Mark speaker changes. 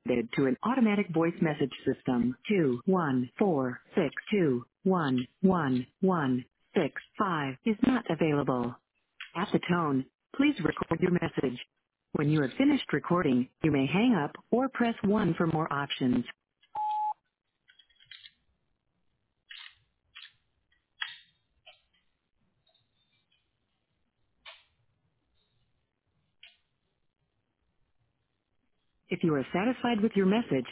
Speaker 1: connected to an automatic voice message system. 21462111165 is not available. At the tone, please record your message. When you have finished recording, you may hang up or press 1 for more options. If you are satisfied with your message,